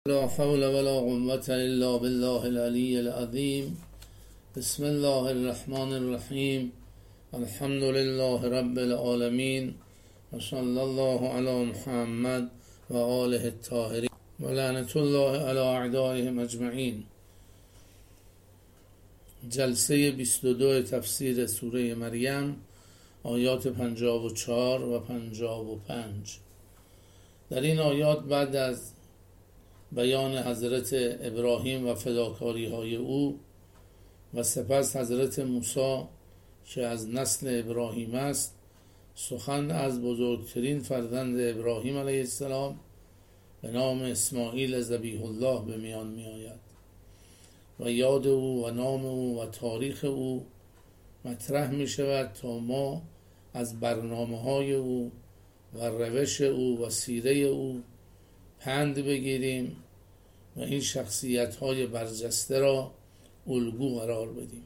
لا حول ولا قوة إلا بالله العلي العظيم. بسم الله الرحمن الرحیم. الحمد لله رب العالمين و صلی الله علی محمد و آله الطاهرین و لعنت الله علی اعدائهم اجمعین. جلسه 22 تفسیر سوره مریم، آیات 54 و 55. در این آیات بعد از بیان حضرت ابراهیم و فداکاری های او و سپس حضرت موسی که از نسل ابراهیم است، سخن از بزرگترین فرزند ابراهیم علیه السلام به نام اسماعیل ذبیح الله به میان می آید و یاد او و نام او و تاریخ او مطرح می شود تا ما از برنامه های او و روش او و سیره او پند بگیریم و این شخصیت های برجسته را الگو قرار بدیم.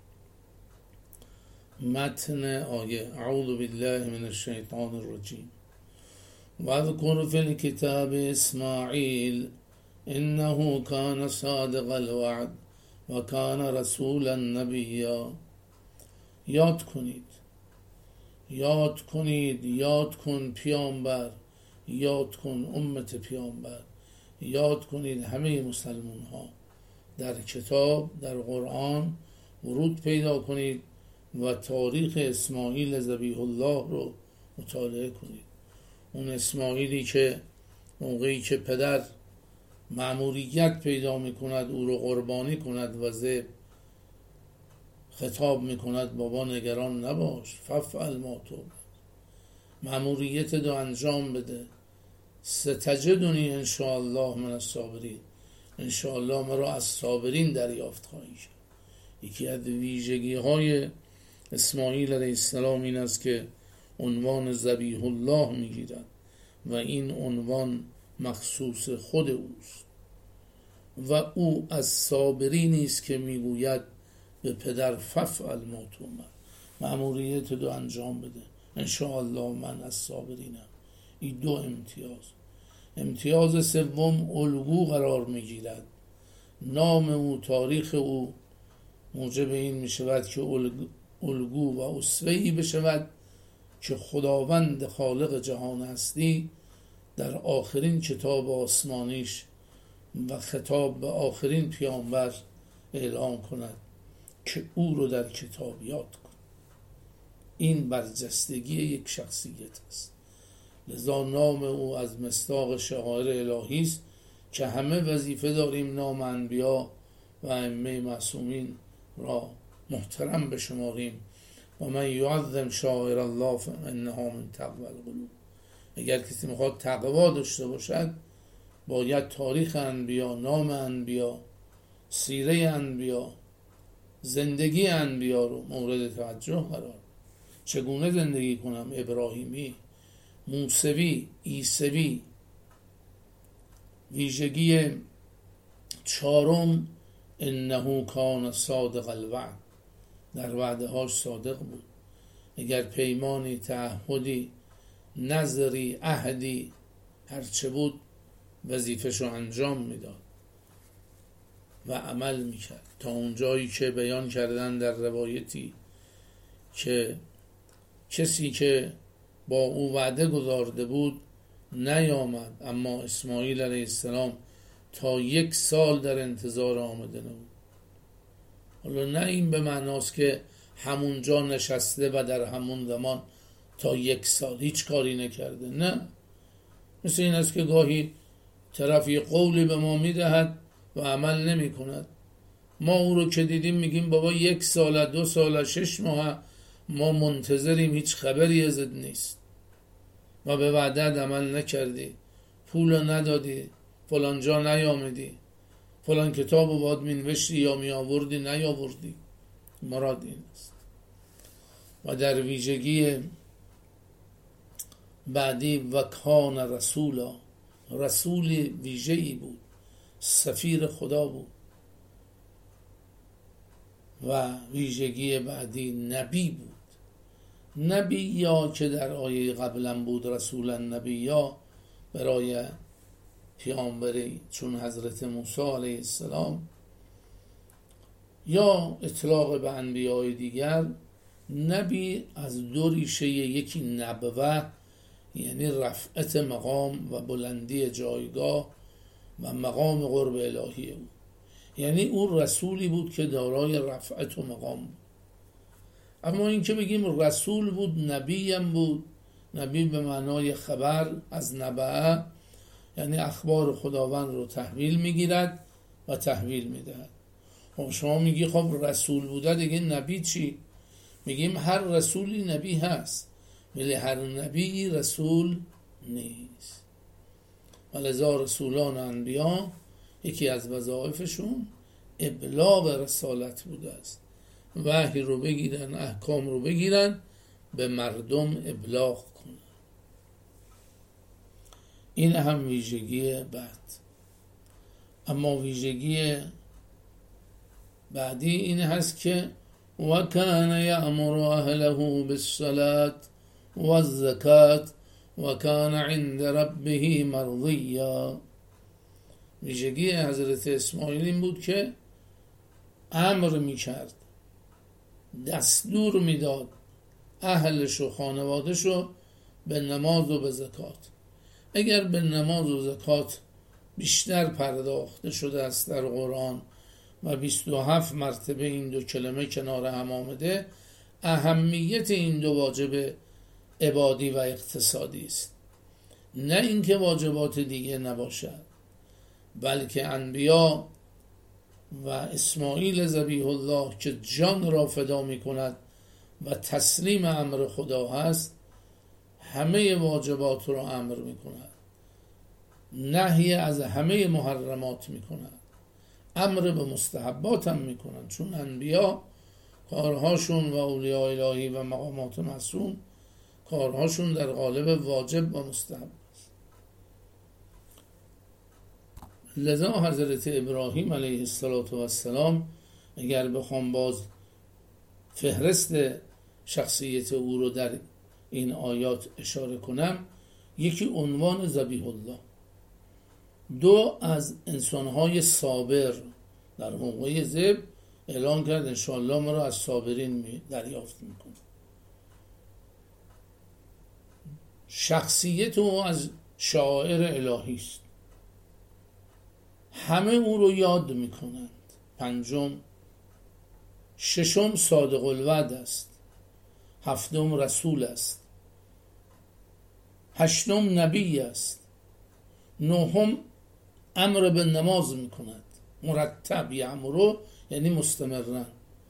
متن آیه: اعوذ بالله من الشیطان الرجیم. واذکر فی الکتاب اسماعیل انه کان صادق الوعد و کان رسولا نبیا. یاد کن پیامبر، یاد کن امت پیامبر، یاد کنید همه مسلمان ها. در کتاب، در قرآن ورود پیدا کنید و تاریخ اسماعیل ذبیح الله رو مطالعه کنید. اون اسماعیلی که موقعی که پدر مأموریت پیدا میکند او رو قربانی کند و ذبح خطاب میکند بابا نگران نباش، فافعل ما تؤمر، مأموریت رو انجام بده، ستجدنی انشاءالله من الصابرین، انشاءالله مرا از صابرین دریافت خواهی کرد. یکی از ویژگی های اسماعیل علیه السلام این است که عنوان ذبیح الله میگیرد و این عنوان مخصوص خود اوست و او از صابرینی است که میگوید به پدر فافعل ما تؤمر، مأموریت رو انجام بده، انشاءالله من از صابرینم. این دو امتیاز سوم الگو قرار میگیرد. نام او، تاریخ او موجب این میشود که الگو و اسوه‌ای بشود که خداوند خالق جهان هستی در آخرین کتاب آسمانیش و خطاب به آخرین پیامبر اعلام کند که او رو در کتاب یاد کن. این برجستگی یک شخصیت است. لذا نام او از مصداق شعائر الهی است که همه وظیفه داریم نام انبیا و ائمه معصومین را محترم بشماریم. و من یعظم شعائر الله فانها من تقوی القلوب. اگر کسی میخواد تقوا داشته باشد باید تاریخ انبیا، نام انبیا، سیره انبیا، زندگی انبیا رو مورد توجه قرار. چگونه زندگی کنم؟ ابراهیمی، موسوی، عیسوی. ویژگی چهارم انه کان صادق الوعد، در وعده هاش صادق بود. اگر پیمانی، تعهدی، نظری، عهدی هرچه بود وظیفه‌شو انجام میداد و عمل میکرد تا اونجایی که بیان کردن در روایتی که کسی که با او وعده گذارده بود نیامد، اما اسماعیل علیه السلام تا 1 سال در انتظار آمده نبود. حالا نه این به معناست که همونجا نشسته و در همون زمان تا 1 سال هیچ کاری نکرده، نه. مثل این است که گاهی طرفی قولی به ما میدهد و عمل نمی کند. ما او رو که دیدیم میگیم بابا 1 سال، 2 سال، 6 ماه ما منتظریم، هیچ خبری ازت نیست و به وعدت عمل نکردی، پول ندادی، فلان جا نیامدی، فلان کتاب رو باید مینوشتی یا میآوردی نیاوردی. مراد این است. و در ویژگی بعدی و کان رسولا، رسول ویژه‌ای بود، سفیر خدا بود. و ویژگی بعدی نبی بود. نبی یا که در آیه قبلا بود رسولا نبی یا برای پیامبری چون حضرت موسی علیه السلام یا اطلاق به انبیای دیگر، نبی از دو ریشه، یکی نبوه یعنی رفعت مقام و بلندی جایگاه و مقام قرب الهی او، یعنی او رسولی بود که دارای رفعت و مقام بود. اما این که بگیم رسول بود، نبی هم بود، نبی به معنای خبر از نبعه، یعنی اخبار خداوند رو تحویل میگیرد و تحویل میدهد. خب شما میگی خب رسول بوده دیگه نبی چی؟ میگیم هر رسولی نبی هست ولی هر نبی رسول نیست. ولذا رسولان و انبیا یکی از وظایفشون ابلاغ رسالت بوده است، وحی رو بگیرن، احکام رو بگیرن، به مردم ابلاغ کنن. این هم ویژگی بعد. اما ویژگی بعدی این هست که و کان یأمر اهله بالصلاة والزکاة و کان عند ربه مرضیا. ویژگی حضرت اسماعیل این بود که امر میکرد، دستور میداد اهلش و خانوادهشو به نماز و به زکات. اگر به نماز و زکات بیشتر پرداخته شده است در قرآن و 27 مرتبه این دو کلمه کنار هم آمده، اهمیت این دو واجب عبادی و اقتصادی است، نه اینکه واجبات دیگه نباشد، بلکه انبیا و اسماعیل ذبیح الله که جان را فدا می کند و تسلیم امر خدا هست، همه واجبات را امر می کند، نهی از همه محرمات می کند، امر به مستحبات هم می کند، چون انبیا کارهاشون و اولیاء الهی و مقامات معصوم کارهاشون در قالب واجب و مستحب است. لذا حضرت ابراهیم علیه السلام اگر بخوام باز فهرست شخصیت او رو در این آیات اشاره کنم، یکی عنوان ذبیح الله، دو از انسانهای صابر در موقع ذبح اعلان کرد انشاءالله ما را از صابرین دریافت میکنه. شخصیت او از شعائر الهی است، همه او رو یاد میکنند. پنجم، ششم صادق الوعد است، هفتم رسول است، هشتم نبی است، نهم امر به نماز میکند مرتب، یعمرو یعنی مستمرن،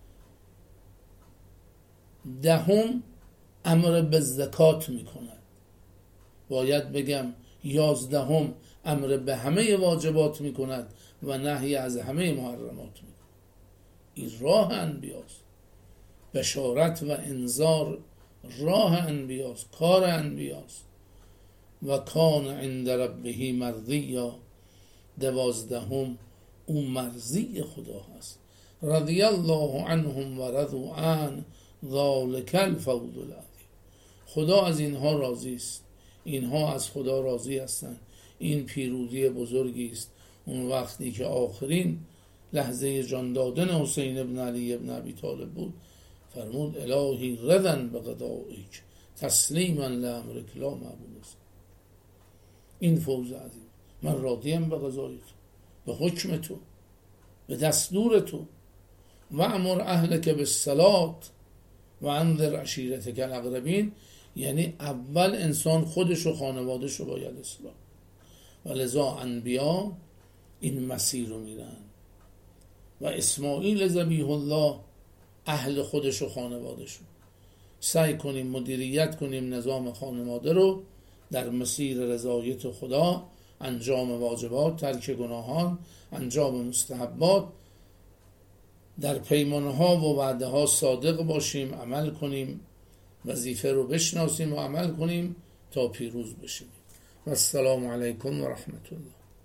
دهم امر به زکات میکند، باید بگم یازدهم امر به همه واجبات میکند و نهی از همه محرمات میکند. این راه انبیاست، بشارت و انذار راه انبیاست، کار انبیاست. و کان عند ربه مرضیا، دوازدهم او مرضی خدا هست. رضی الله عنهم و رضوا عنه ذلک الفوز العظیم. خدا از اینها راضی است، اینها از خدا راضی هستند. این پیروزی بزرگی است. اون وقتی که آخرین لحظه جان دادن حسین ابن علی ابن ابی طالب بود، فرمود الهی رضا بقضائک تسلیما لامرک لا معبود است. این فوز عظیم، من راضیم به قضای تو، به حکم تو، به دستور تو. و امر اهلک بالصلاة و انذر عشیرتک الاقربین، یعنی اول انسان خودش و خانوادش رو باید اصلاح. و لذا انبیا این مسیر رو میرن و اسماعیل ذبیح الله اهل خودش و خانوادش رو. سعی کنیم مدیریت کنیم نظام خانواده رو در مسیر رضایت خدا، انجام واجبات، ترک گناهان، انجام مستحبات، در پیمانها و وعده ها صادق باشیم، عمل کنیم، وظیفه رو بشناسیم و عمل کنیم تا پیروز بشیم. و السلام علیکم و رحمت الله.